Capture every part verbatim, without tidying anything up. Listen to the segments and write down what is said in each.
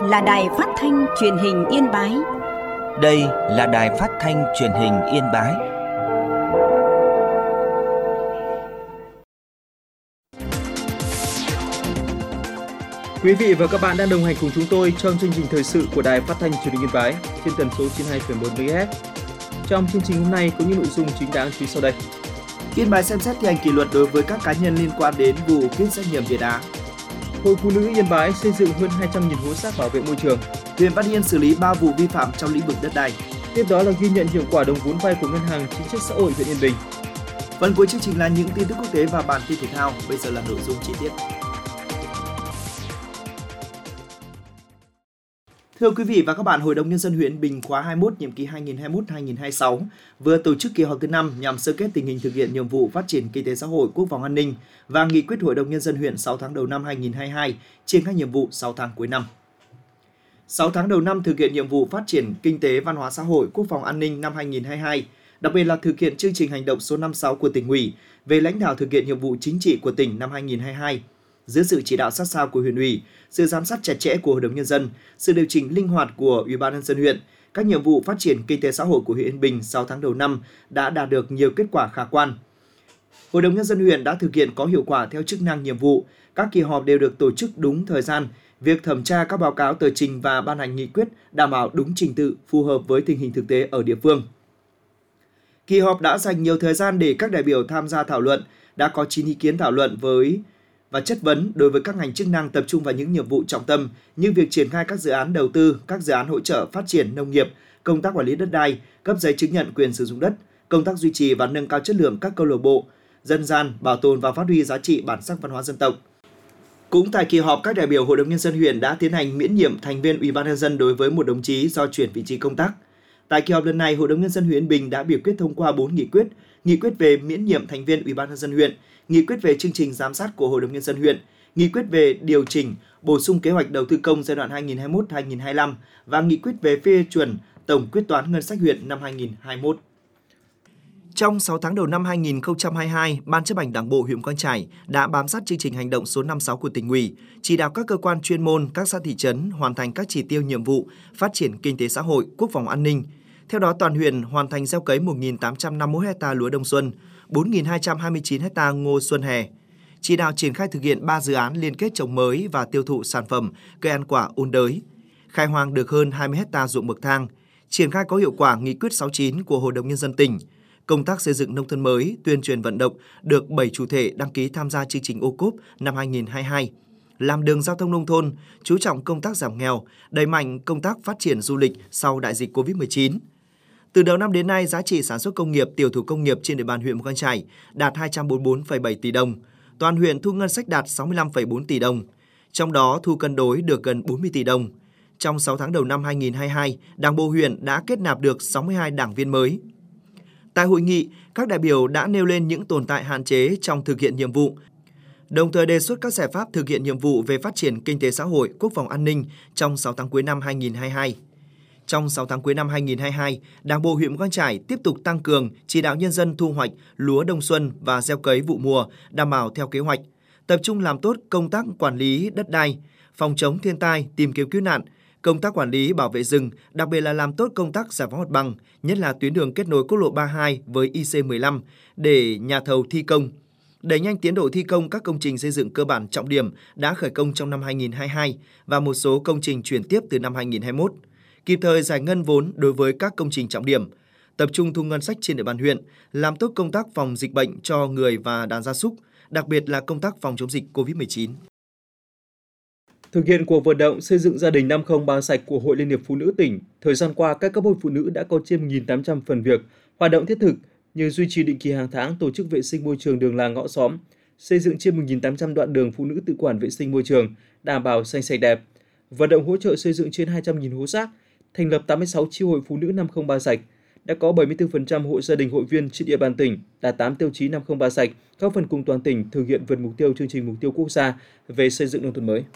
là Đài Phát thanh Truyền hình Yên Bái. Đây là Đài Phát thanh Truyền hình Yên Bái. Quý vị và các bạn đang đồng hành cùng chúng tôi trong chương trình thời sự của Đài Phát thanh Truyền hình Yên Bái trên tần số chín mươi hai phẩy một mê ga héc. Trong chương trình hôm nay có những nội dung chính đáng chú ý sau đây. Yên Bái xem xét thi hành kỷ luật đối với các cá nhân liên quan đến vụ kit xét nghiệm Việt Á. Hội Phụ nữ Yên Bái xây dựng hơn hai trăm nghìn hố rác bảo vệ môi trường. Huyện Văn Yên xử lý ba vụ vi phạm trong lĩnh vực đất đai. Tiếp đó là ghi nhận hiệu quả đồng vốn vay của Ngân hàng Chính sách Xã hội huyện Yên Bình. Phần cuối chương trình là những tin tức quốc tế và bản tin thể thao. Bây giờ là nội dung chi tiết. Thưa quý vị và các bạn, Hội đồng Nhân dân huyện Bình khóa hai mươi mốt, nhiệm kỳ hai nghìn không trăm hai mươi mốt đến hai nghìn không trăm hai mươi sáu vừa tổ chức kỳ họp thứ năm nhằm sơ kết tình hình thực hiện nhiệm vụ phát triển kinh tế xã hội, quốc phòng an ninh và nghị quyết Hội đồng Nhân dân huyện sáu tháng đầu năm hai nghìn không trăm hai mươi hai, triển khai nhiệm vụ sáu tháng cuối năm. sáu tháng đầu năm thực hiện nhiệm vụ phát triển kinh tế, văn hóa xã hội, quốc phòng an ninh năm hai nghìn không trăm hai mươi hai, đặc biệt là thực hiện chương trình hành động số năm mươi sáu của tỉnh ủy về lãnh đạo thực hiện nhiệm vụ chính trị của tỉnh năm hai nghìn không trăm hai mươi hai. Dưới sự chỉ đạo sát sao của huyện ủy, sự giám sát chặt chẽ của Hội đồng Nhân dân, sự điều chỉnh linh hoạt của Ủy ban Nhân dân huyện, các nhiệm vụ phát triển kinh tế xã hội của huyện Yên Bình sáu tháng đầu năm đã đạt được nhiều kết quả khả quan. Hội đồng Nhân dân huyện đã thực hiện có hiệu quả theo chức năng nhiệm vụ, các kỳ họp đều được tổ chức đúng thời gian, việc thẩm tra các báo cáo tờ trình và ban hành nghị quyết đảm bảo đúng trình tự, phù hợp với tình hình thực tế ở địa phương. Kỳ họp đã dành nhiều thời gian để các đại biểu tham gia thảo luận, đã có chín ý kiến thảo luận với và chất vấn đối với các ngành chức năng, tập trung vào những nhiệm vụ trọng tâm như việc triển khai các dự án đầu tư, các dự án hỗ trợ phát triển nông nghiệp, công tác quản lý đất đai, cấp giấy chứng nhận quyền sử dụng đất, công tác duy trì và nâng cao chất lượng các câu lạc bộ dân gian, bảo tồn và phát huy giá trị bản sắc văn hóa dân tộc. Cũng tại kỳ họp, các đại biểu Hội đồng Nhân dân huyện đã tiến hành miễn nhiệm thành viên Ủy ban Nhân dân đối với một đồng chí do chuyển vị trí công tác. Tại kỳ họp lần này, Hội đồng Nhân dân huyện Yên Bình đã biểu quyết thông qua bốn nghị quyết: nghị quyết về miễn nhiệm thành viên Ủy ban Nhân dân huyện, nghị quyết về chương trình giám sát của Hội đồng Nhân dân huyện, nghị quyết về điều chỉnh, bổ sung kế hoạch đầu tư công giai đoạn hai nghìn không trăm hai mươi mốt đến hai nghìn không trăm hai mươi lăm và nghị quyết về phê chuẩn tổng quyết toán ngân sách huyện năm hai nghìn không trăm hai mươi mốt. Trong sáu tháng đầu năm hai nghìn không trăm hai mươi hai, Ban Chấp hành Đảng bộ huyện Mù Cang Chải đã bám sát chương trình hành động số năm mươi sáu của tỉnh ủy, chỉ đạo các cơ quan chuyên môn, các xã thị trấn hoàn thành các chỉ tiêu nhiệm vụ phát triển kinh tế xã hội, quốc phòng an ninh. Theo đó, toàn huyện hoàn thành gieo cấy một nghìn tám trăm năm mươi mốt ha lúa đông xuân, bốn nghìn hai trăm hai mươi chín ha ngô xuân hè. Chỉ đạo triển khai thực hiện ba dự án liên kết trồng mới và tiêu thụ sản phẩm cây ăn quả ôn đới. Khai hoang được hơn hai mươi ha ruộng bậc thang. Triển khai có hiệu quả nghị quyết sáu mươi chín của Hội đồng Nhân dân tỉnh. Công tác xây dựng nông thôn mới, tuyên truyền vận động được bảy chủ thể đăng ký tham gia chương trình ô cốp năm hai nghìn không trăm hai mươi hai. Làm đường giao thông nông thôn, chú trọng công tác giảm nghèo, đẩy mạnh công tác phát triển du lịch sau đại dịch covid mười chín. Từ đầu năm đến nay, giá trị sản xuất công nghiệp, tiểu thủ công nghiệp trên địa bàn huyện Mù Cang Chải đạt hai trăm bốn mươi tư phẩy bảy tỷ đồng. Toàn huyện thu ngân sách đạt sáu mươi lăm phẩy bốn tỷ đồng. Trong đó, thu cân đối được gần bốn mươi tỷ đồng. Trong sáu tháng đầu năm hai nghìn không trăm hai mươi hai, Đảng bộ huyện đã kết nạp được sáu mươi hai đảng viên mới. Tại hội nghị, các đại biểu đã nêu lên những tồn tại hạn chế trong thực hiện nhiệm vụ, đồng thời đề xuất các giải pháp thực hiện nhiệm vụ về phát triển kinh tế xã hội, quốc phòng an ninh trong sáu tháng cuối năm hai nghìn không trăm hai mươi hai. Trong sáu tháng cuối năm hai nghìn không trăm hai mươi hai, Đảng bộ huyện Mù Cang Chải tiếp tục tăng cường chỉ đạo nhân dân thu hoạch lúa đông xuân và gieo cấy vụ mùa đảm bảo theo kế hoạch, tập trung làm tốt công tác quản lý đất đai, phòng chống thiên tai, tìm kiếm cứu nạn, công tác quản lý bảo vệ rừng, đặc biệt là làm tốt công tác giải phóng mặt bằng, nhất là tuyến đường kết nối quốc lộ ba mươi hai với I C mười lăm để nhà thầu thi công. Đẩy nhanh tiến độ thi công các công trình xây dựng cơ bản trọng điểm đã khởi công trong năm hai nghìn không trăm hai mươi hai và một số công trình chuyển tiếp từ năm hai nghìn không trăm hai mươi mốt. Kịp thời giải ngân vốn đối với các công trình trọng điểm, tập trung thu ngân sách trên địa bàn huyện, làm tốt công tác phòng dịch bệnh cho người và đàn gia súc, đặc biệt là công tác phòng chống dịch covid mười chín. Thực hiện cuộc vận động xây dựng gia đình năm không ba sạch của Hội Liên hiệp Phụ nữ tỉnh, thời gian qua các cấp hội phụ nữ đã có trên một nghìn tám trăm phần việc, hoạt động thiết thực như duy trì định kỳ hàng tháng tổ chức vệ sinh môi trường đường làng ngõ xóm, xây dựng trên một nghìn tám trăm đoạn đường phụ nữ tự quản vệ sinh môi trường, đảm bảo xanh sạch đẹp, vận động hỗ trợ xây dựng trên hai trăm nghìn hố rác, thành lập tám mươi sáu chi hội phụ nữ năm không ba sạch, đã có bảy mươi tư phần trăm hộ gia đình hội viên trên địa bàn tỉnh đạt tám tiêu chí năm không ba sạch, góp phần cùng toàn tỉnh thực hiện vượt mục tiêu chương trình mục tiêu quốc gia về xây dựng nông thôn mới.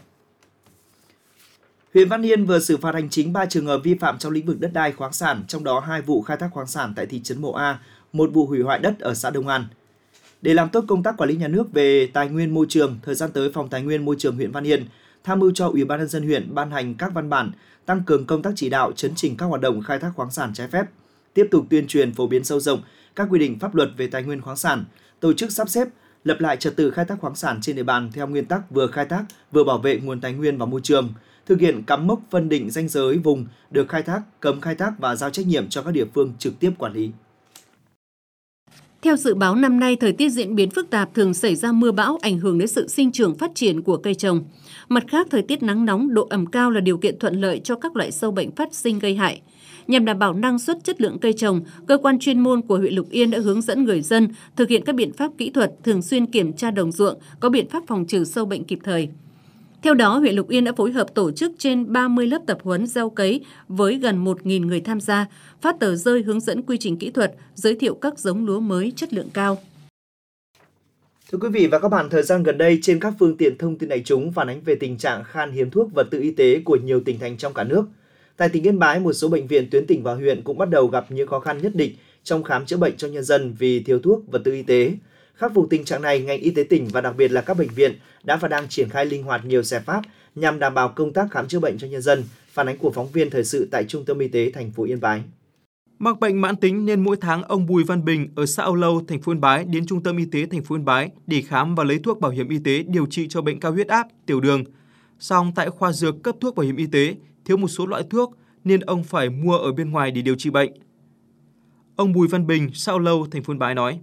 Huyện Văn Yên vừa xử phạt hành chính ba trường hợp vi phạm trong lĩnh vực đất đai khoáng sản, trong đó hai vụ khai thác khoáng sản tại thị trấn Mộ A, một vụ hủy hoại đất ở xã Đông An. Để làm tốt công tác quản lý nhà nước về tài nguyên môi trường, thời gian tới Phòng Tài nguyên Môi trường huyện Văn Yên tham mưu cho Ủy ban nhân dân huyện ban hành các văn bản tăng cường công tác chỉ đạo chấn chỉnh các hoạt động khai thác khoáng sản trái phép, tiếp tục tuyên truyền phổ biến sâu rộng các quy định pháp luật về tài nguyên khoáng sản, tổ chức sắp xếp, lập lại trật tự khai thác khoáng sản trên địa bàn theo nguyên tắc vừa khai thác vừa bảo vệ nguồn tài nguyên và môi trường, thực hiện cắm mốc phân định ranh giới vùng được khai thác, cấm khai thác và giao trách nhiệm cho các địa phương trực tiếp quản lý. Theo dự báo năm nay, thời tiết diễn biến phức tạp, thường xảy ra mưa bão ảnh hưởng đến sự sinh trưởng phát triển của cây trồng. Mặt khác, thời tiết nắng nóng, độ ẩm cao là điều kiện thuận lợi cho các loại sâu bệnh phát sinh gây hại. Nhằm đảm bảo năng suất, chất lượng cây trồng, cơ quan chuyên môn của huyện Lục Yên đã hướng dẫn người dân thực hiện các biện pháp kỹ thuật, thường xuyên kiểm tra đồng ruộng, có biện pháp phòng trừ sâu bệnh kịp thời. Theo đó, huyện Lục Yên đã phối hợp tổ chức trên ba mươi lớp tập huấn gieo cấy với gần một nghìn người tham gia, phát tờ rơi hướng dẫn quy trình kỹ thuật, giới thiệu các giống lúa mới chất lượng cao. Thưa quý vị và các bạn, thời gian gần đây trên các phương tiện thông tin đại chúng phản ánh về tình trạng khan hiếm thuốc vật tư y tế của nhiều tỉnh thành trong cả nước. Tại tỉnh Yên Bái, một số bệnh viện tuyến tỉnh và huyện cũng bắt đầu gặp những khó khăn nhất định trong khám chữa bệnh cho nhân dân vì thiếu thuốc vật tư y tế. Khắc phục tình trạng này, ngành y tế tỉnh và đặc biệt là các bệnh viện đã và đang triển khai linh hoạt nhiều giải pháp nhằm đảm bảo công tác khám chữa bệnh cho nhân dân. Phản ánh của phóng viên thời sự tại Trung tâm Y tế thành phố Yên Bái. Mắc bệnh mãn tính nên mỗi tháng ông Bùi Văn Bình ở xã Âu Lâu, thành phố Yên Bái đến Trung tâm Y tế thành phố Yên Bái để khám và lấy thuốc bảo hiểm y tế điều trị cho bệnh cao huyết áp, tiểu đường. Song tại khoa dược cấp thuốc bảo hiểm y tế thiếu một số loại thuốc nên ông phải mua ở bên ngoài để điều trị bệnh. Ông Bùi Văn Bình, xã Âu Lâu, thành phố Yên Bái nói: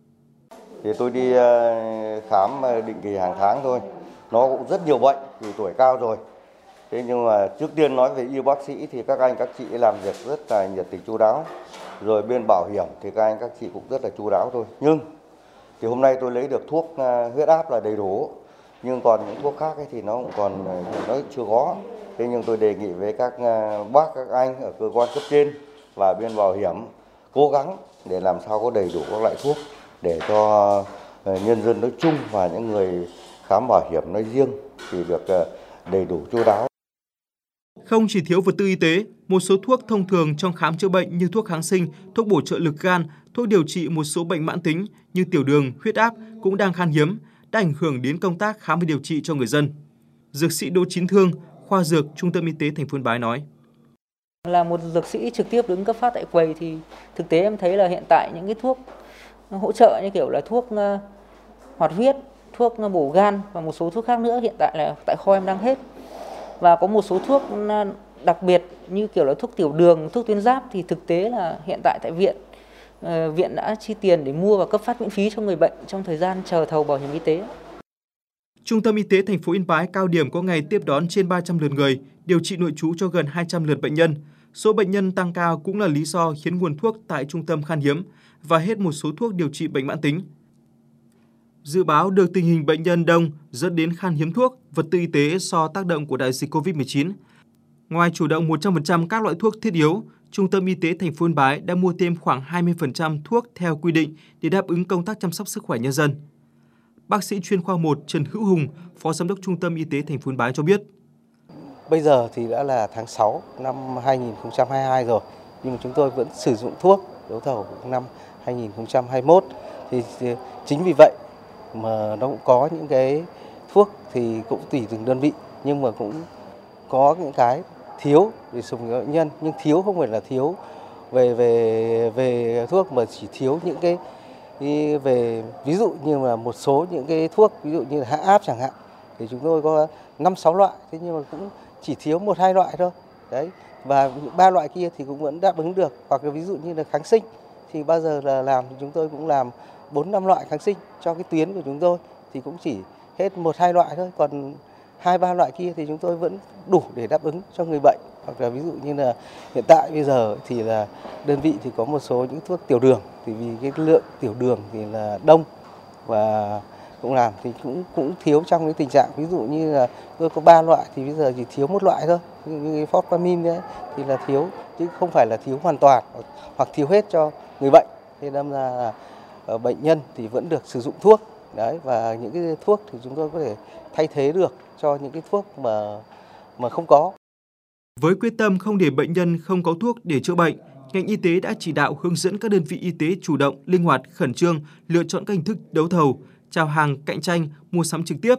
Thì tôi đi khám định kỳ hàng tháng thôi. Nó cũng rất nhiều bệnh vì tuổi cao rồi. Thế nhưng mà trước tiên nói về y bác sĩ thì các anh các chị làm việc rất là nhiệt tình chu đáo. Rồi bên bảo hiểm thì các anh các chị cũng rất là chu đáo thôi. Nhưng thì hôm nay tôi lấy được thuốc huyết áp là đầy đủ. Nhưng còn những thuốc khác ấy thì nó cũng còn nó chưa có. Thế nhưng tôi đề nghị với các bác các anh ở cơ quan cấp trên và bên bảo hiểm cố gắng để làm sao có đầy đủ các loại thuốc để cho nhân dân nói chung và những người khám bảo hiểm nói riêng thì được đầy đủ chu đáo. Không chỉ thiếu vật tư y tế, một số thuốc thông thường trong khám chữa bệnh như thuốc kháng sinh, thuốc bổ trợ lực gan, thuốc điều trị một số bệnh mãn tính như tiểu đường, huyết áp cũng đang khan hiếm, đã ảnh hưởng đến công tác khám và điều trị cho người dân. Dược sĩ Đỗ Chín Thương, khoa dược Trung tâm Y tế thành phố Yên Bái nói: Là một dược sĩ trực tiếp đứng cấp phát tại quầy thì thực tế em thấy là hiện tại những cái thuốc hỗ trợ như kiểu là thuốc hoạt huyết, thuốc bổ gan và một số thuốc khác nữa hiện tại là tại kho em đang hết. Và có một số thuốc đặc biệt như kiểu là thuốc tiểu đường, thuốc tuyến giáp thì thực tế là hiện tại tại viện viện đã chi tiền để mua và cấp phát miễn phí cho người bệnh trong thời gian chờ thầu bảo hiểm y tế. Trung tâm Y tế thành phố Yên Bái cao điểm có ngày tiếp đón trên ba trăm lượt người, điều trị nội trú cho gần hai trăm lượt bệnh nhân. Số bệnh nhân tăng cao cũng là lý do khiến nguồn thuốc tại trung tâm khan hiếm và hết một số thuốc điều trị bệnh mãn tính. Dự báo được tình hình bệnh nhân đông dẫn đến khan hiếm thuốc, vật tư y tế do tác động của đại dịch covid mười chín. Ngoài chủ động một trăm phần trăm các loại thuốc thiết yếu, Trung tâm Y tế thành phố Yên Bái đã mua thêm khoảng hai mươi phần trăm thuốc theo quy định để đáp ứng công tác chăm sóc sức khỏe nhân dân. Bác sĩ chuyên khoa một Trần Hữu Hùng, Phó Giám đốc Trung tâm Y tế thành phố Yên Bái cho biết: Bây giờ thì đã là tháng sáu năm hai nghìn không trăm hai mươi hai rồi, nhưng mà chúng tôi vẫn sử dụng thuốc đấu thầu năm hai nghìn không trăm hai mươi mốt. Thì chính vì vậy mà nó cũng có những cái thuốc thì cũng tùy từng đơn vị, nhưng mà cũng có những cái thiếu để dùng cho bệnh nhân, nhưng thiếu không phải là thiếu về về về thuốc mà chỉ thiếu những cái về ví dụ như là một số những cái thuốc ví dụ như là hạ áp chẳng hạn thì chúng tôi có năm sáu loại, thế nhưng mà cũng chỉ thiếu một hai loại thôi đấy, và ba loại kia thì cũng vẫn đáp ứng được. Hoặc là ví dụ như là kháng sinh thì bao giờ là làm thì chúng tôi cũng làm bốn năm loại kháng sinh cho cái tuyến của chúng tôi thì cũng chỉ hết một hai loại thôi, còn hai ba loại kia thì chúng tôi vẫn đủ để đáp ứng cho người bệnh. Hoặc là ví dụ như là hiện tại bây giờ thì là đơn vị thì có một số những thuốc tiểu đường thì vì cái lượng tiểu đường thì là đông và cũng làm thì cũng cũng thiếu trong cái tình trạng ví dụ như là tôi có ba loại thì bây giờ chỉ thiếu một loại thôi, như cái Fortpamin đấy thì là thiếu chứ không phải là thiếu hoàn toàn hoặc thiếu hết cho người bệnh. Thế nên là bệnh nhân thì vẫn được sử dụng thuốc đấy, và những cái thuốc thì chúng tôi có thể thay thế được cho những cái thuốc mà mà không có. Với quyết tâm không để bệnh nhân không có thuốc để chữa bệnh, ngành y tế đã chỉ đạo hướng dẫn các đơn vị y tế chủ động, linh hoạt, khẩn trương lựa chọn các hình thức đấu thầu, chào hàng, cạnh tranh, mua sắm trực tiếp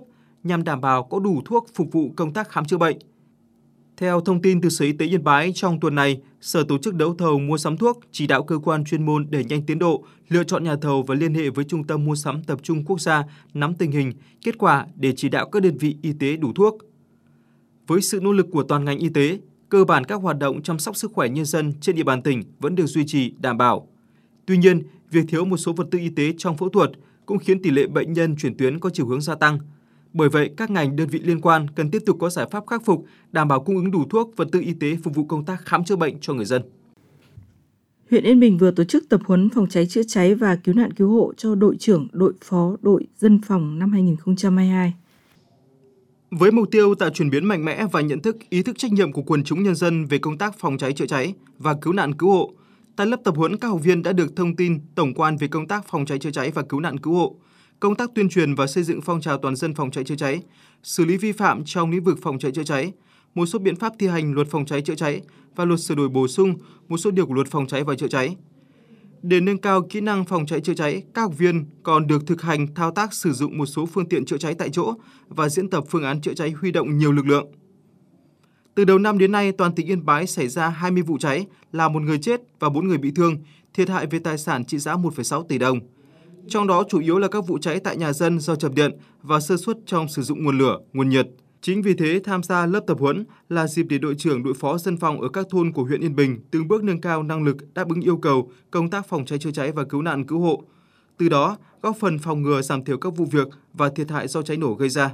nhằm đảm bảo có đủ thuốc phục vụ công tác khám chữa bệnh. Theo thông tin từ Sở Y tế Yên Bái, trong tuần này, Sở tổ chức đấu thầu mua sắm thuốc, chỉ đạo cơ quan chuyên môn đẩy nhanh tiến độ, lựa chọn nhà thầu và liên hệ với Trung tâm Mua sắm Tập trung Quốc gia nắm tình hình, kết quả để chỉ đạo các đơn vị y tế đủ thuốc. Với sự nỗ lực của toàn ngành y tế, cơ bản các hoạt động chăm sóc sức khỏe nhân dân trên địa bàn tỉnh vẫn được duy trì đảm bảo. Tuy nhiên, việc thiếu một số vật tư y tế trong phẫu thuật cũng khiến tỷ lệ bệnh nhân chuyển tuyến có chiều hướng gia tăng. Bởi vậy, các ngành đơn vị liên quan cần tiếp tục có giải pháp khắc phục, đảm bảo cung ứng đủ thuốc, vật tư y tế phục vụ công tác khám chữa bệnh cho người dân. Huyện Yên Bình vừa tổ chức tập huấn phòng cháy chữa cháy và cứu nạn cứu hộ cho đội trưởng, đội phó, đội dân phòng năm hai nghìn không trăm hai mươi hai. Với mục tiêu tạo chuyển biến mạnh mẽ và nhận thức, ý thức trách nhiệm của quần chúng nhân dân về công tác phòng cháy chữa cháy và cứu nạn cứu hộ, tại lớp tập huấn các học viên đã được thông tin tổng quan về công tác phòng cháy chữa cháy và cứu nạn cứu hộ, công tác tuyên truyền và xây dựng phong trào toàn dân phòng cháy chữa cháy, xử lý vi phạm trong lĩnh vực phòng cháy chữa cháy, một số biện pháp thi hành luật phòng cháy chữa cháy và luật sửa đổi bổ sung một số điều của luật phòng cháy và chữa cháy. Để nâng cao kỹ năng phòng cháy chữa cháy, các học viên còn được thực hành thao tác sử dụng một số phương tiện chữa cháy tại chỗ và diễn tập phương án chữa cháy huy động nhiều lực lượng. Từ đầu năm đến nay, toàn tỉnh Yên Bái xảy ra hai mươi vụ cháy, làm một người chết và bốn người bị thương, thiệt hại về tài sản trị giá một phẩy sáu tỷ đồng. Trong đó chủ yếu là các vụ cháy tại nhà dân do chập điện và sơ suất trong sử dụng nguồn lửa, nguồn nhiệt. Chính vì thế, tham gia lớp tập huấn là dịp để đội trưởng, đội phó dân phòng ở các thôn của huyện Yên Bình từng bước nâng cao năng lực đáp ứng yêu cầu công tác phòng cháy chữa cháy và cứu nạn cứu hộ. Từ đó, góp phần phòng ngừa giảm thiểu các vụ việc và thiệt hại do cháy nổ gây ra.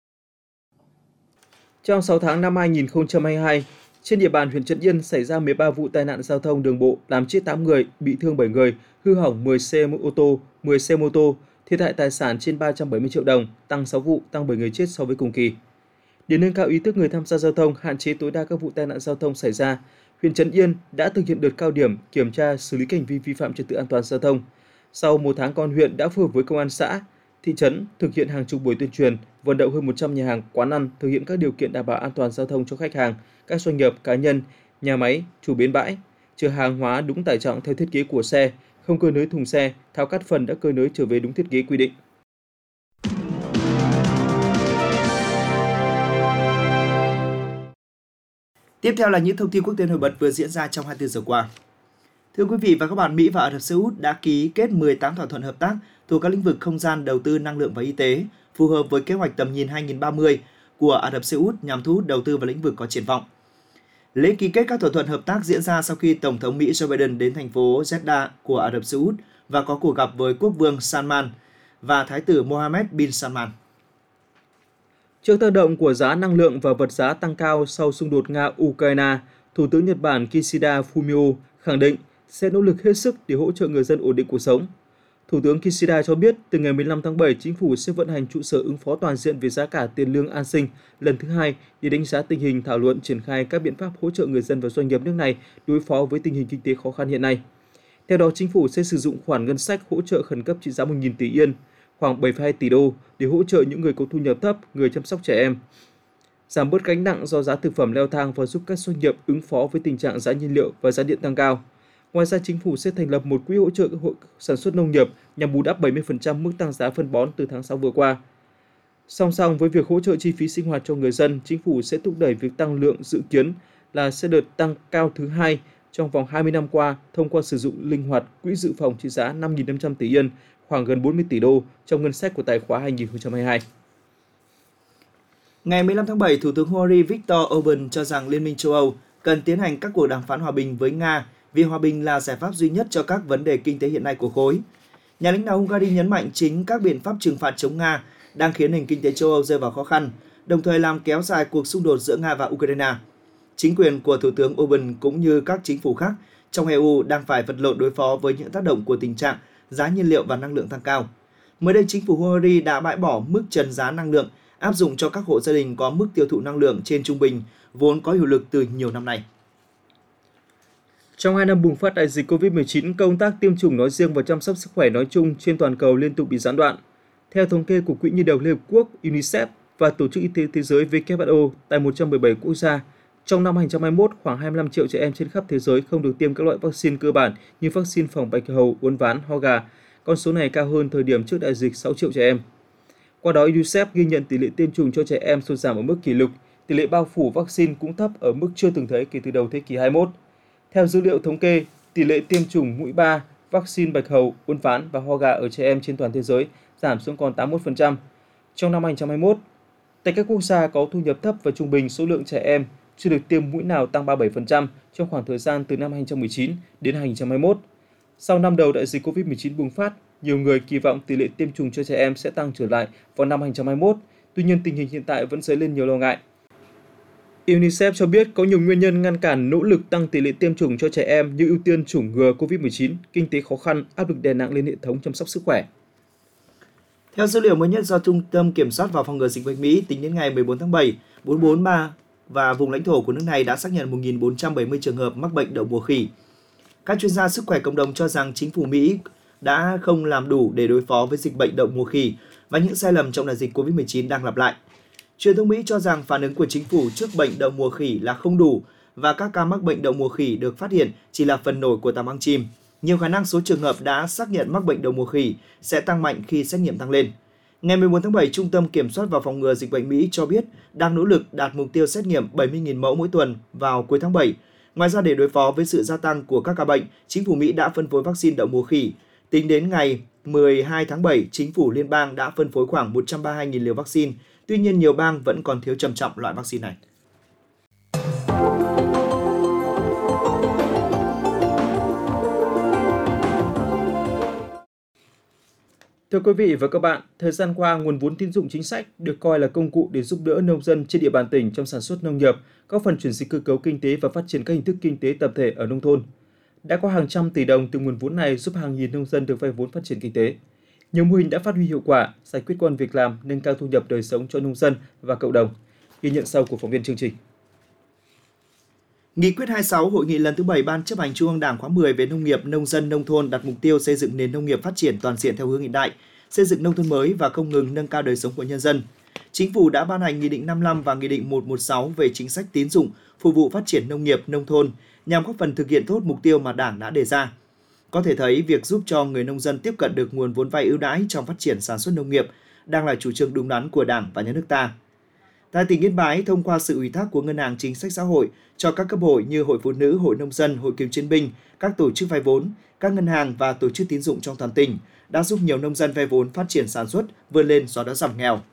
Trong sáu tháng năm hai nghìn không trăm hai mươi hai, trên địa bàn huyện Trấn Yên xảy ra mười ba vụ tai nạn giao thông đường bộ, làm chết tám người, bị thương bảy người, hư hỏng mười xe ô tô, mười xe mô tô, thiệt hại tài sản trên ba trăm bảy mươi triệu đồng, tăng sáu vụ, tăng bảy người chết so với cùng kỳ. Để nâng cao ý thức người tham gia giao thông, hạn chế tối đa các vụ tai nạn giao thông xảy ra, huyện Trấn Yên đã thực hiện đợt cao điểm kiểm tra xử lý hành vi vi phạm trật tự an toàn giao thông. Sau một tháng, công an huyện đã phối hợp với công an xã, thị trấn thực hiện hàng chục buổi tuyên truyền, vận động hơn một trăm nhà hàng, quán ăn thực hiện các điều kiện đảm bảo an toàn giao thông cho khách hàng, các doanh nghiệp, cá nhân, nhà máy, chủ bến bãi, chở hàng hóa đúng tải trọng theo thiết kế của xe, không cơi nới thùng xe, tháo cắt phần đã cơi nới trở về đúng thiết kế quy định. Tiếp theo là những thông tin quốc tế nổi bật vừa diễn ra trong hai mươi tư giờ qua. Thưa quý vị và các bạn, Mỹ và Ả Rập Xê Út đã ký kết mười tám thỏa thuận hợp tác thuộc các lĩnh vực không gian, đầu tư, năng lượng và y tế, phù hợp với kế hoạch tầm nhìn hai nghìn không trăm ba mươi của Ả Rập Xê Út nhằm thu hút đầu tư vào lĩnh vực có triển vọng. Lễ ký kết các thỏa thuận hợp tác diễn ra sau khi Tổng thống Mỹ Joe Biden đến thành phố Jeddah của Ả Rập Xê Út và có cuộc gặp với Quốc vương Salman và Thái tử Mohammed bin Salman. Trước tác động của giá năng lượng và vật giá tăng cao sau xung đột Nga-Ukraine, Thủ tướng Nhật Bản Kishida Fumio khẳng định sẽ nỗ lực hết sức để hỗ trợ người dân ổn định cuộc sống. Thủ tướng Kishida cho biết từ ngày mười lăm tháng bảy, chính phủ sẽ vận hành trụ sở ứng phó toàn diện về giá cả tiền lương an sinh lần thứ hai để đánh giá tình hình, thảo luận triển khai các biện pháp hỗ trợ người dân và doanh nghiệp nước này đối phó với tình hình kinh tế khó khăn hiện nay. Theo đó, chính phủ sẽ sử dụng khoản ngân sách hỗ trợ khẩn cấp trị giá một nghìn tỷ yên, khoảng bảy phẩy hai tỷ đô để hỗ trợ những người có thu nhập thấp, người chăm sóc trẻ em, giảm bớt gánh nặng do giá thực phẩm leo thang và giúp các doanh nghiệp ứng phó với tình trạng giá nhiên liệu và giá điện tăng cao. Ngoài ra, chính phủ sẽ thành lập một quỹ hỗ trợ hội sản xuất nông nghiệp nhằm bù đắp bảy mươi phần trăm mức tăng giá phân bón từ tháng sáu vừa qua. Song song với việc hỗ trợ chi phí sinh hoạt cho người dân, chính phủ sẽ thúc đẩy việc tăng lượng dự kiến là sẽ đợt tăng cao thứ hai trong vòng hai mươi năm qua thông qua sử dụng linh hoạt quỹ dự phòng trị giá năm nghìn năm trăm tỷ yên, khoảng gần bốn mươi tỷ đô trong ngân sách của tài khóa hai nghìn không trăm hai mươi hai. Ngày mười lăm tháng bảy, Thủ tướng Hungary Viktor Orbán cho rằng Liên minh châu Âu cần tiến hành các cuộc đàm phán hòa bình với Nga vì hòa bình là giải pháp duy nhất cho các vấn đề kinh tế hiện nay của khối. Nhà lãnh đạo Hungary nhấn mạnh chính các biện pháp trừng phạt chống Nga đang khiến nền kinh tế châu Âu rơi vào khó khăn, đồng thời làm kéo dài cuộc xung đột giữa Nga và Ukraine. Chính quyền của Thủ tướng Orbán cũng như các chính phủ khác trong e u đang phải vật lộn đối phó với những tác động của tình trạng giá nhiên liệu và năng lượng tăng cao. Mới đây, chính phủ Hungary đã bãi bỏ mức trần giá năng lượng áp dụng cho các hộ gia đình có mức tiêu thụ năng lượng trên trung bình, vốn có hiệu lực từ nhiều năm nay. Trong hai năm bùng phát đại dịch covid mười chín, công tác tiêm chủng nói riêng và chăm sóc sức khỏe nói chung trên toàn cầu liên tục bị gián đoạn. Theo thống kê của Quỹ Nhi đồng Liên Hợp Quốc UNICEF và Tổ chức Y tế Thế giới W H O tại một trăm mười bảy quốc gia, trong năm hai nghìn không trăm hai mươi mốt, khoảng hai mươi lăm triệu trẻ em trên khắp thế giới không được tiêm các loại vaccine cơ bản như vaccine phòng bạch hầu, uốn ván, ho gà. Con số này cao hơn thời điểm trước đại dịch sáu triệu trẻ em. Qua đó, UNICEF ghi nhận tỷ lệ tiêm chủng cho trẻ em sụt giảm ở mức kỷ lục, tỷ lệ bao phủ vaccine cũng thấp ở mức chưa từng thấy kể từ đầu thế kỷ hai mươi mốt. Theo dữ liệu thống kê, tỷ lệ tiêm chủng mũi ba, vaccine bạch hầu, uốn ván và ho gà ở trẻ em trên toàn thế giới giảm xuống còn tám mươi mốt phần trăm. Trong năm hai không hai mốt, tại các quốc gia có thu nhập thấp và trung bình, số lượng trẻ em chưa được tiêm mũi nào tăng ba mươi bảy phần trăm trong khoảng thời gian từ năm hai không một chín đến hai không hai mốt. Sau năm đầu đại dịch covid mười chín bùng phát, nhiều người kỳ vọng tỷ lệ tiêm chủng cho trẻ em sẽ tăng trở lại vào năm hai không hai mốt. Tuy nhiên, tình hình hiện tại vẫn dấy lên nhiều lo ngại. UNICEF cho biết có nhiều nguyên nhân ngăn cản nỗ lực tăng tỷ lệ tiêm chủng cho trẻ em như ưu tiên chủng ngừa covid mười chín, kinh tế khó khăn, áp lực đè nặng lên hệ thống chăm sóc sức khỏe. Theo dữ liệu mới nhất do Trung tâm Kiểm soát và Phòng ngừa Dịch bệnh Mỹ, tính đến ngày mười bốn tháng bảy, bốn trăm bốn mươi ba và vùng lãnh thổ của nước này đã xác nhận một nghìn bốn trăm bảy mươi trường hợp mắc bệnh đậu mùa khỉ. Các chuyên gia sức khỏe cộng đồng cho rằng chính phủ Mỹ đã không làm đủ để đối phó với dịch bệnh đậu mùa khỉ và những sai lầm trong đại dịch covid mười chín đang lặp lại. Truyền thông Mỹ cho rằng phản ứng của chính phủ trước bệnh đậu mùa khỉ là không đủ và các ca mắc bệnh đậu mùa khỉ được phát hiện chỉ là phần nổi của tạm băng chim. Nhiều khả năng số trường hợp đã xác nhận mắc bệnh đậu mùa khỉ sẽ tăng mạnh khi xét nghiệm tăng lên. Ngày mười bốn tháng bảy, Trung tâm Kiểm soát và Phòng ngừa Dịch bệnh Mỹ cho biết đang nỗ lực đạt mục tiêu xét nghiệm bảy mươi nghìn mẫu mỗi tuần vào cuối tháng bảy. Ngoài ra, để đối phó với sự gia tăng của các ca bệnh, chính phủ Mỹ đã phân phối vaccine đậu mùa khỉ. Tính đến ngày mười hai tháng bảy, chính phủ liên bang đã phân phối khoảng một trăm ba mươi hai nghìn liều vaccine. Tuy nhiên, nhiều bang vẫn còn thiếu trầm trọng loại vaccine này. Thưa quý vị và các bạn, thời gian qua, nguồn vốn tín dụng chính sách được coi là công cụ để giúp đỡ nông dân trên địa bàn tỉnh trong sản xuất nông nghiệp, góp phần chuyển dịch cơ cấu kinh tế và phát triển các hình thức kinh tế tập thể ở nông thôn. Đã có hàng trăm tỷ đồng từ nguồn vốn này giúp hàng nghìn nông dân được vay vốn phát triển kinh tế. Nhiều mô hình đã phát huy hiệu quả, giải quyết công ăn việc làm, nâng cao thu nhập đời sống cho nông dân và cộng đồng. Ghi nhận sau của phóng viên chương trình. Nghị quyết hai mươi sáu, Hội nghị lần thứ bảy Ban Chấp hành Trung ương Đảng khóa mười về nông nghiệp, nông dân, nông thôn đặt mục tiêu xây dựng nền nông nghiệp phát triển toàn diện theo hướng hiện đại, xây dựng nông thôn mới và không ngừng nâng cao đời sống của nhân dân. Chính phủ đã ban hành Nghị định năm mươi lăm và Nghị định một trăm mười sáu về chính sách tín dụng phục vụ phát triển nông nghiệp, nông thôn nhằm góp phần thực hiện tốt mục tiêu mà Đảng đã đề ra. Có thể thấy, việc giúp cho người nông dân tiếp cận được nguồn vốn vay ưu đãi trong phát triển sản xuất nông nghiệp đang là chủ trương đúng đắn của Đảng và Nhà nước ta. Tại tỉnh Yên Bái, thông qua sự ủy thác của Ngân hàng Chính sách Xã hội cho các cấp hội như Hội Phụ nữ, Hội Nông dân, Hội Cựu chiến binh, các tổ chức vay vốn, các ngân hàng và tổ chức tín dụng trong toàn tỉnh đã giúp nhiều nông dân vay vốn phát triển sản xuất, vươn lên xóa đói giảm nghèo.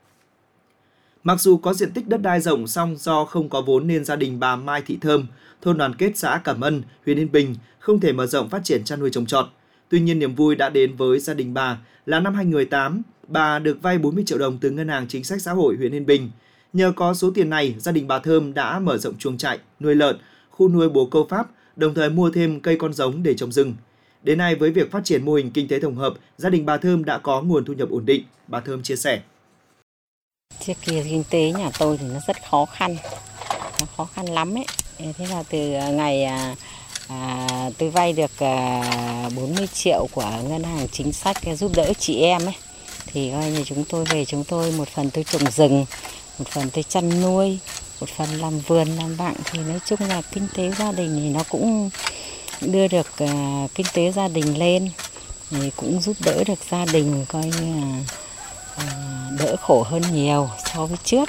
Mặc dù có diện tích đất đai rộng, song do không có vốn nên gia đình bà Mai Thị Thơm, thôn Đoàn Kết, xã Cảm Ân, huyện Yên Bình không thể mở rộng phát triển chăn nuôi trồng trọt. Tuy nhiên, niềm vui đã đến với gia đình bà là năm hai không một tám, bà được vay bốn mươi triệu đồng từ Ngân hàng Chính sách Xã hội huyện Yên Bình. Nhờ có số tiền này, gia đình bà Thơm đã mở rộng chuồng trại, nuôi lợn, khu nuôi bồ câu Pháp, đồng thời mua thêm cây con giống để trồng rừng. Đến nay, với việc phát triển mô hình kinh tế tổng hợp, gia đình bà Thơm đã có nguồn thu nhập ổn định. Bà Thơm chia sẻ. Trước kia kinh tế nhà tôi thì nó rất khó khăn, nó khó khăn lắm ấy. Thế là từ ngày à, à, tôi vay được à, bốn mươi triệu của Ngân hàng Chính sách giúp đỡ chị em ấy, thì coi như chúng tôi về chúng tôi một phần tôi trồng rừng, một phần tôi chăn nuôi, một phần làm vườn, làm bạn, thì nói chung là kinh tế gia đình thì nó cũng đưa được uh, kinh tế gia đình lên, thì cũng giúp đỡ được gia đình coi như là uh, đỡ khổ hơn nhiều so với trước.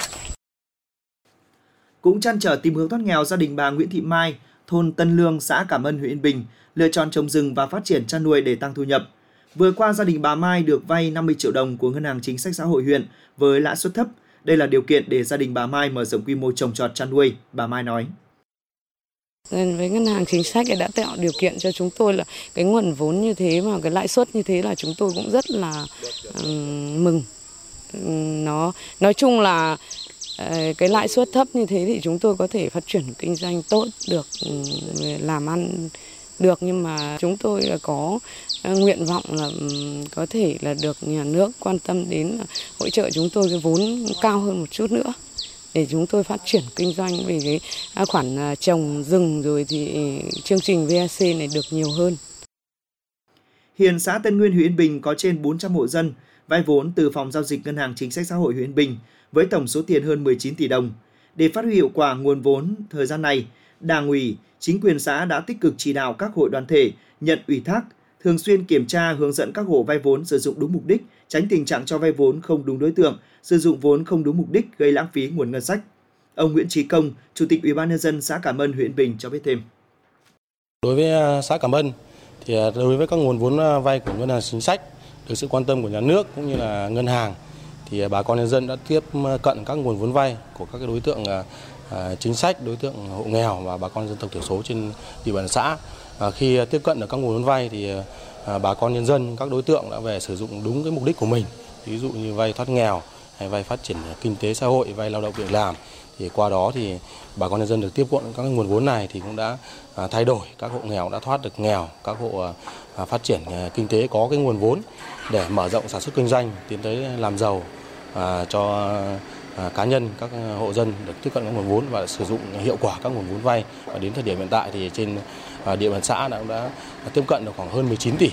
Cũng trăn trở tìm hướng thoát nghèo, gia đình bà Nguyễn Thị Mai, thôn Tân Lương, xã Cảm Ân, huyện Yên Bình lựa chọn trồng rừng và phát triển chăn nuôi để tăng thu nhập. Vừa qua, gia đình bà Mai được vay năm mươi triệu đồng của Ngân hàng Chính sách Xã hội huyện với lãi suất thấp. Đây là điều kiện để gia đình bà Mai mở rộng quy mô trồng trọt chăn nuôi, bà Mai nói. Với Ngân hàng Chính sách đã tạo điều kiện cho chúng tôi là cái nguồn vốn như thế và cái lãi suất như thế là chúng tôi cũng rất là um, mừng. Nó nói chung là uh, cái lãi suất thấp như thế thì chúng tôi có thể phát triển kinh doanh tốt được, um, làm ăn được, nhưng mà chúng tôi là có uh, nguyện vọng là um, có thể là được nhà nước quan tâm đến uh, hỗ trợ chúng tôi cái vốn cao hơn một chút nữa để chúng tôi phát triển kinh doanh về cái khoản trồng rừng, rồi thì chương trình vê a xê này được nhiều hơn. Hiện xã Tân Nguyên, huyện Yên Bình có trên bốn trăm hộ dân vay vốn từ Phòng Giao dịch Ngân hàng Chính sách Xã hội huyện Yên Bình với tổng số tiền hơn mười chín tỷ đồng. Để phát huy hiệu quả nguồn vốn thời gian này, Đảng ủy, chính quyền xã đã tích cực chỉ đạo các hội đoàn thể nhận ủy thác, thường xuyên kiểm tra, hướng dẫn các hộ vay vốn sử dụng đúng mục đích, tránh tình trạng cho vay vốn không đúng đối tượng, sử dụng vốn không đúng mục đích gây lãng phí nguồn ngân sách. Ông Nguyễn Chí Công, Chủ tịch Ủy ban nhân dân xã Cảm Ân, huyện Bình cho biết thêm. Đối với xã Cảm Ân thì đối với các nguồn vốn vay của ngân hàng chính sách được sự quan tâm của nhà nước cũng như là ngân hàng thì bà con nhân dân đã tiếp cận các nguồn vốn vay của các đối tượng chính sách, đối tượng hộ nghèo và bà con dân tộc thiểu số trên địa bàn xã. Khi tiếp cận được các nguồn vốn vay thì bà con nhân dân, các đối tượng đã về sử dụng đúng cái mục đích của mình, ví dụ như vay thoát nghèo hay vay phát triển kinh tế xã hội, vay lao động việc làm. Thì qua đó thì bà con nhân dân được tiếp cận các nguồn vốn này thì cũng đã thay đổi, các hộ nghèo đã thoát được nghèo, các hộ phát triển kinh tế có cái nguồn vốn để mở rộng sản xuất kinh doanh, tiến tới làm giàu cho cá nhân, các hộ dân được tiếp cận các nguồn vốn và sử dụng hiệu quả các nguồn vốn vay. Và đến thời điểm hiện tại thì trên địa bàn xã đã, đã tiếp cận được khoảng hơn mười chín tỷ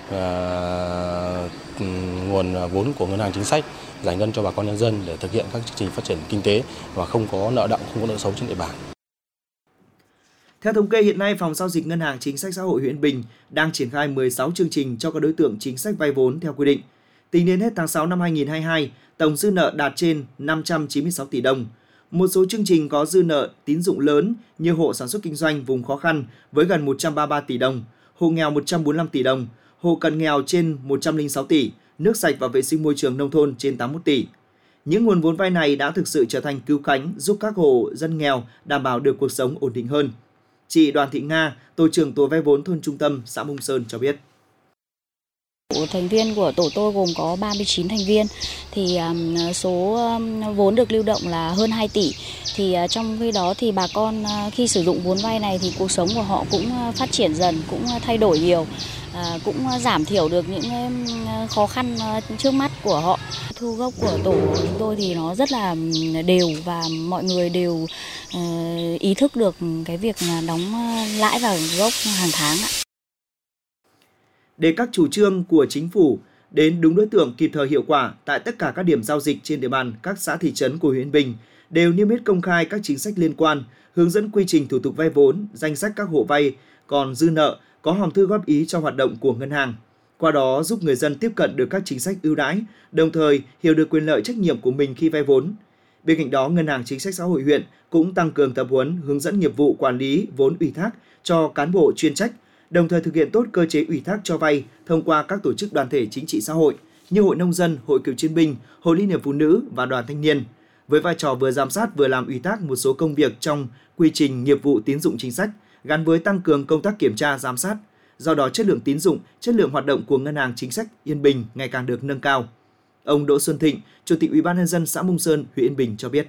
nguồn vốn của ngân hàng chính sách giải ngân cho bà con nhân dân để thực hiện các chương trình phát triển kinh tế và không có nợ động, không có nợ xấu trên địa bàn. Theo thống kê hiện nay, Phòng Giao dịch Ngân hàng Chính sách Xã hội huyện Bình đang triển khai mười sáu chương trình cho các đối tượng chính sách vay vốn theo quy định. Tính đến hết tháng sáu năm hai nghìn không trăm hai mươi hai, tổng dư nợ đạt trên năm trăm chín mươi sáu tỷ đồng. Một số chương trình có dư nợ tín dụng lớn như hộ sản xuất kinh doanh vùng khó khăn với gần một trăm ba mươi ba tỷ đồng, hộ nghèo một trăm bốn mươi lăm tỷ đồng, hộ cận nghèo trên một trăm lẻ sáu tỷ, nước sạch và vệ sinh môi trường nông thôn trên tám mươi mốt tỷ. Những nguồn vốn vay này đã thực sự trở thành cứu cánh giúp các hộ dân nghèo đảm bảo được cuộc sống ổn định hơn. Chị Đoàn Thị Nga, tổ trưởng tổ vay vốn thôn Trung Tâm, xã Mông Sơn cho biết. Thành viên của tổ tôi gồm có ba mươi chín thành viên, thì số vốn được lưu động là hơn hai tỷ. Thì trong khi đó thì bà con khi sử dụng vốn vay này thì cuộc sống của họ cũng phát triển dần, cũng thay đổi nhiều, cũng giảm thiểu được những khó khăn trước mắt của họ. Thu gốc của tổ của chúng tôi thì nó rất là đều và mọi người đều ý thức được cái việc đóng lãi và gốc hàng tháng ạ. Để các chủ trương của chính phủ đến đúng đối tượng, kịp thời, hiệu quả, tại tất cả các điểm giao dịch trên địa bàn các xã thị trấn của huyện Bình đều niêm yết công khai các chính sách liên quan, hướng dẫn quy trình thủ tục vay vốn, danh sách các hộ vay còn dư nợ, có hòm thư góp ý cho hoạt động của ngân hàng. Qua đó giúp người dân tiếp cận được các chính sách ưu đãi, đồng thời hiểu được quyền lợi, trách nhiệm của mình khi vay vốn. Bên cạnh đó, Ngân hàng Chính sách Xã hội huyện cũng tăng cường tập huấn, hướng dẫn nghiệp vụ quản lý vốn ủy thác cho cán bộ chuyên trách, đồng thời thực hiện tốt cơ chế ủy thác cho vay thông qua các tổ chức đoàn thể chính trị xã hội như Hội Nông dân, Hội Cựu chiến binh, Hội Liên hiệp Phụ nữ và Đoàn Thanh niên, với vai trò vừa giám sát vừa làm ủy thác một số công việc trong quy trình nghiệp vụ tín dụng chính sách, gắn với tăng cường công tác kiểm tra giám sát. Do đó, chất lượng tín dụng, chất lượng hoạt động của Ngân hàng Chính sách Yên Bình ngày càng được nâng cao. Ông Đỗ Xuân Thịnh, Chủ tịch Ủy ban nhân dân xã Mông Sơn, huyện Yên Bình cho biết.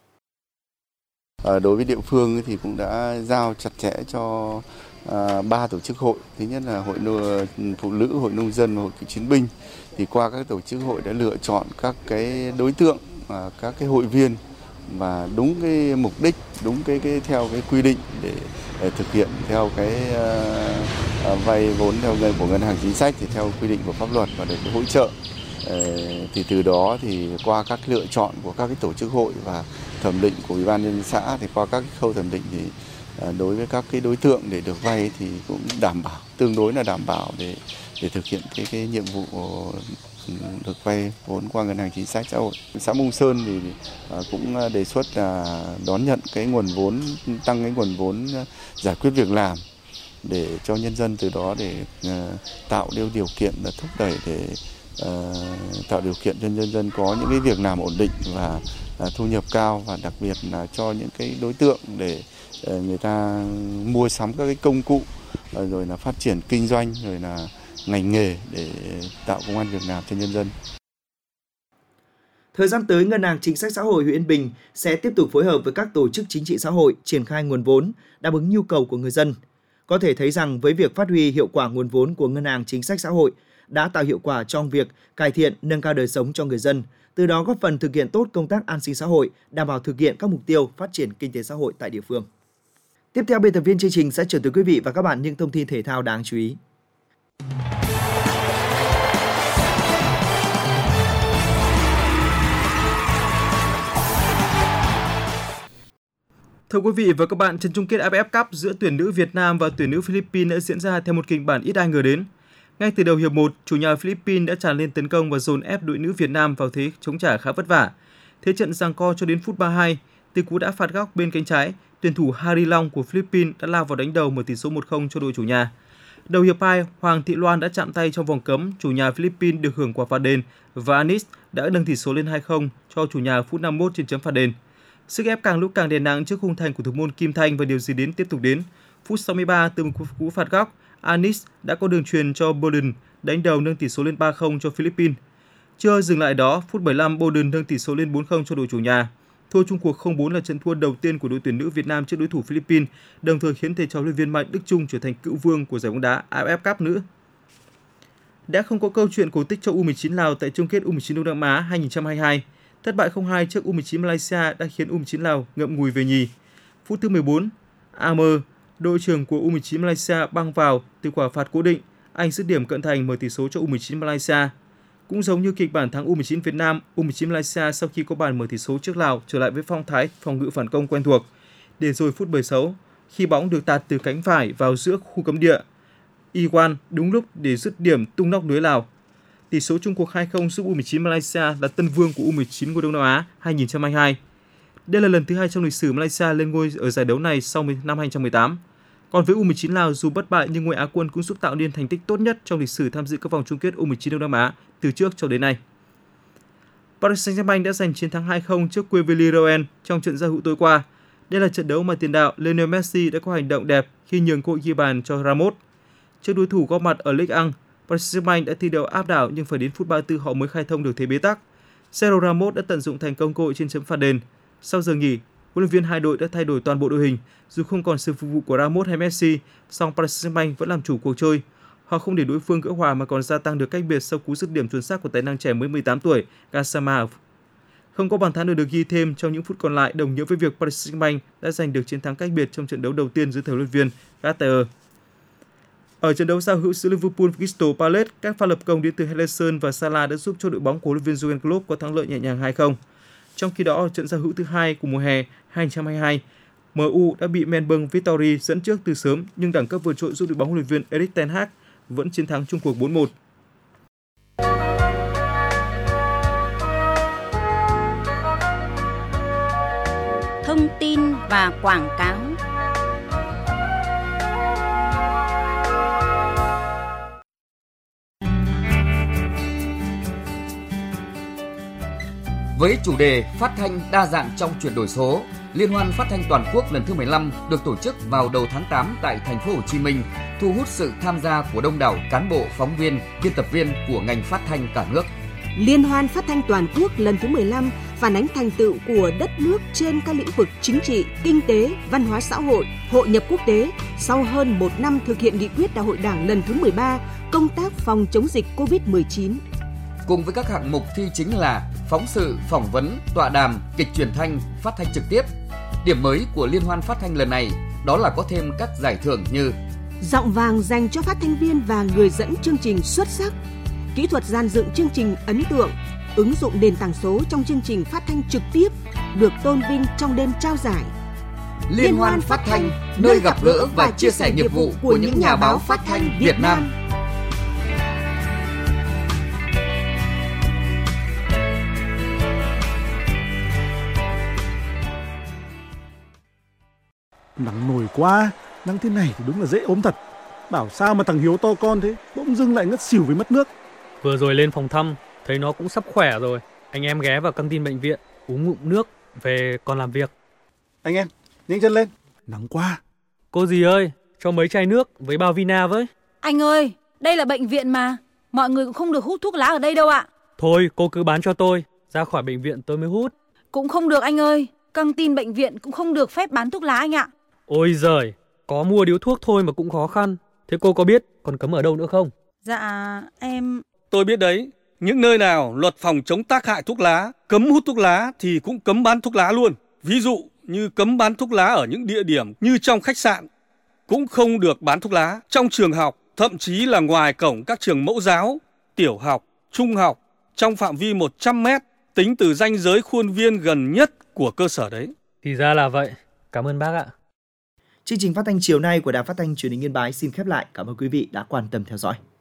À, đối với địa phương thì cũng đã giao chặt chẽ cho à, ba tổ chức hội. Thứ nhất là Hội Phụ nữ, Hội Nông dân và Hội Cựu chiến binh. Thì qua các tổ chức hội đã lựa chọn các cái đối tượng, à, các cái hội viên và đúng cái mục đích, đúng cái, cái theo cái quy định để, để thực hiện theo cái à, vay vốn theo ngân của Ngân hàng Chính sách thì theo quy định của pháp luật và được cái hỗ trợ. Ờ, thì từ đó thì qua các lựa chọn của các cái tổ chức hội và thẩm định của Ủy ban nhân dân xã thì qua các cái khâu thẩm định thì à, đối với các cái đối tượng để được vay thì cũng đảm bảo, tương đối là đảm bảo để để thực hiện cái cái nhiệm vụ được vay vốn qua Ngân hàng Chính sách Xã hội. Xã Mông Sơn thì à, cũng đề xuất là đón nhận cái nguồn vốn, tăng cái nguồn vốn giải quyết việc làm để cho nhân dân, từ đó để uh, tạo điều điều kiện và thúc đẩy để uh, tạo điều kiện cho nhân dân có những cái việc làm ổn định và uh, thu nhập cao, và đặc biệt là cho những cái đối tượng để uh, người ta mua sắm các cái công cụ uh, rồi là phát triển kinh doanh, rồi là ngành nghề để tạo công ăn việc làm cho nhân dân. Thời gian tới, Ngân hàng Chính sách Xã hội huyện Yên Bình sẽ tiếp tục phối hợp với các tổ chức chính trị xã hội triển khai nguồn vốn đáp ứng nhu cầu của người dân. Có thể thấy rằng với việc phát huy hiệu quả nguồn vốn của Ngân hàng Chính sách Xã hội đã tạo hiệu quả trong việc cải thiện, nâng cao đời sống cho người dân, từ đó góp phần thực hiện tốt công tác an sinh xã hội, đảm bảo thực hiện các mục tiêu phát triển kinh tế xã hội tại địa phương. Tiếp theo, biên tập viên chương trình sẽ chuyển tới quý vị và các bạn những thông tin thể thao đáng chú ý. Thưa quý vị và các bạn, trận chung kết a ép ép Cup giữa tuyển nữ Việt Nam và tuyển nữ Philippines đã diễn ra theo một kịch bản ít ai ngờ đến. Ngay từ đầu hiệp một, chủ nhà Philippines đã tràn lên tấn công và dồn ép đội nữ Việt Nam vào thế chống trả khá vất vả. Thế trận giằng co cho đến phút ba mươi hai, từ cú đá phạt góc bên cánh trái, tuyển thủ Harry Long của Philippines đã lao vào đánh đầu mở tỷ số một không cho đội chủ nhà. Đầu hiệp hai, Hoàng Thị Loan đã chạm tay trong vòng cấm, chủ nhà Philippines được hưởng quả phạt đền và Anis đã nâng tỷ số lên hai không cho chủ nhà phút năm mươi mốt trên chấm phạt đền. Sức ép càng lúc càng đè nặng trước khung thành của thủ môn Kim Thanh và điều gì đến tiếp tục đến. Phút sáu mươi ba, từ một cú phạt góc, Anis đã có đường truyền cho Bowden đánh đầu nâng tỷ số lên ba không cho Philippines. Chưa dừng lại đó, phút bảy mươi lăm, Bowden nâng tỷ số lên bốn không cho đội chủ nhà. Thua chung cuộc không bốn là trận thua đầu tiên của đội tuyển nữ Việt Nam trước đối thủ Philippines, đồng thời khiến thầy trò huấn luyện viên Mai Đức Chung trở thành cựu vương của giải bóng đá a ép ép Cup nữ. Đã không có câu chuyện cổ tích cho u mười chín Lào tại chung kết u mười chín Đông Nam Á hai không hai hai. Thất bại không hai trước u mười chín Malaysia đã khiến u mười chín Lào ngậm ngùi về nhì. Phút thứ mười bốn, a em, đội trưởng của u mười chín Malaysia băng vào từ quả phạt cố định, anh dứt điểm cận thành mở tỷ số cho u mười chín Malaysia. Cũng giống như kịch bản thắng u mười chín Việt Nam, u mười chín Malaysia sau khi có bàn mở tỷ số trước Lào trở lại với phong thái phòng ngự phản công quen thuộc. Để rồi phút bảy mươi sáu, khi bóng được tạt từ cánh phải vào giữa khu cấm địa, Iwan đúng lúc để dứt điểm tung nóc lưới Lào. Tỷ số chung cuộc hai không giúp u mười chín Malaysia là tân vương của u mười chín ngôi Đông Nam Á hai không hai hai. Đây là lần thứ hai trong lịch sử Malaysia lên ngôi ở giải đấu này sau năm hai không một tám. Còn với u mười chín Lào, dù bất bại nhưng ngôi Á quân cũng giúp tạo nên thành tích tốt nhất trong lịch sử tham dự các vòng chung kết u mười chín Đông Nam Á từ trước cho đến nay. Paris Saint-Germain đã giành chiến thắng hai không trước quê Villarreal trong trận giao hữu tối qua. Đây là trận đấu mà tiền đạo Lionel Messi đã có hành động đẹp khi nhường cơ hội ghi bàn cho Ramos. Trước đối thủ góp mặt ở Ligue một, Paris Saint-Germain đã thi đấu áp đảo nhưng phải đến phút ba mươi tư họ mới khai thông được thế bế tắc. Sergio Ramos đã tận dụng thành công cơ hội trên chấm phạt đền. Sau giờ nghỉ, huấn luyện viên hai đội đã thay đổi toàn bộ đội hình. Dù không còn sự phục vụ của Ramos hay Messi, song Paris Saint-Germain vẫn làm chủ cuộc chơi. Họ không để đối phương gỡ hòa mà còn gia tăng được cách biệt sau cú dứt điểm chuẩn xác của tài năng trẻ mới mười tám tuổi Gassama. Không có bàn thắng được, được ghi thêm trong những phút còn lại đồng nghĩa với việc Paris Saint-Germain đã giành được chiến thắng cách biệt trong trận đấu đầu tiên dưới thời huấn luyện viên Galtier. Ở trận đấu giao hữu giữa Liverpool và Crystal Palace, các pha lập công đến từ Henderson và Salah đã giúp cho đội bóng của huấn luyện viên Jurgen Klopp có thắng lợi nhẹ nhàng hai không. Trong khi đó, ở trận giao hữu thứ hai của mùa hè hai không hai hai, em u đã bị Melbourne Victory dẫn trước từ sớm nhưng đẳng cấp vượt trội giúp đội bóng huấn luyện viên Erik ten Hag vẫn chiến thắng chung cuộc bốn một. Thông tin và quảng cáo. Với chủ đề phát thanh đa dạng trong chuyển đổi số, Liên hoan phát thanh toàn quốc lần thứ mười lăm được tổ chức vào đầu tháng tám tại thành phố Hồ Chí Minh, thu hút sự tham gia của đông đảo cán bộ, phóng viên, biên tập viên của ngành phát thanh cả nước. Liên hoan phát thanh toàn quốc lần thứ mười lăm phản ánh thành tựu của đất nước trên các lĩnh vực chính trị, kinh tế, văn hóa xã hội, hội nhập quốc tế sau hơn một năm thực hiện nghị quyết Đại hội Đảng lần thứ mười ba, công tác phòng chống dịch covid mười chín. Cùng với các hạng mục thi chính là phóng sự, phỏng vấn, tọa đàm, kịch truyền thanh, phát thanh trực tiếp. Điểm mới của Liên hoan phát thanh lần này đó là có thêm các giải thưởng như Giọng vàng dành cho phát thanh viên và người dẫn chương trình xuất sắc, kỹ thuật dàn dựng chương trình ấn tượng, ứng dụng nền tảng số trong chương trình phát thanh trực tiếp được tôn vinh trong đêm trao giải. Liên hoan phát thanh, nơi gặp gỡ và chia sẻ nghiệp vụ của những nhà báo phát thanh Việt Nam. Nắng nổi quá, nắng thế này thì đúng là dễ ốm thật. Bảo sao mà thằng Hiếu to con thế, bỗng dưng lại ngất xỉu vì mất nước. Vừa rồi lên phòng thăm, thấy nó cũng sắp khỏe rồi. Anh em ghé vào căng tin bệnh viện, uống ngụm nước, về còn làm việc. Anh em, nhanh chân lên, nắng quá. Cô dì ơi, cho mấy chai nước với bao Vina với. Anh ơi, đây là bệnh viện mà, mọi người cũng không được hút thuốc lá ở đây đâu ạ. Thôi, cô cứ bán cho tôi, ra khỏi bệnh viện tôi mới hút. Cũng không được anh ơi, căng tin bệnh viện cũng không được phép bán thuốc lá anh ạ. Ôi giời, có mua điếu thuốc thôi mà cũng khó khăn. Thế cô có biết còn cấm ở đâu nữa không? Dạ, em... Tôi biết đấy, những nơi nào luật phòng chống tác hại thuốc lá, cấm hút thuốc lá thì cũng cấm bán thuốc lá luôn. Ví dụ như cấm bán thuốc lá ở những địa điểm như trong khách sạn, cũng không được bán thuốc lá trong trường học, thậm chí là ngoài cổng các trường mẫu giáo, tiểu học, trung học, trong phạm vi một trăm mét, tính từ ranh giới khuôn viên gần nhất của cơ sở đấy. Thì ra là vậy, cảm ơn bác ạ. Chương trình phát thanh chiều nay của Đài Phát thanh Truyền hình Yên Bái xin khép lại. Cảm ơn quý vị đã quan tâm theo dõi.